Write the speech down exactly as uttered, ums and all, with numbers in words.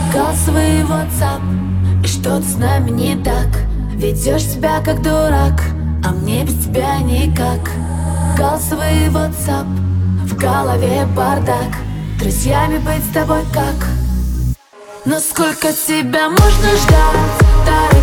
Голосовый WhatsApp, и что-то с нами не так. Ведешь себя как дурак, а мне без тебя никак. Голосовый WhatsApp, в голове бардак. Друзьями быть с тобой как? Но сколько тебя можно ждать?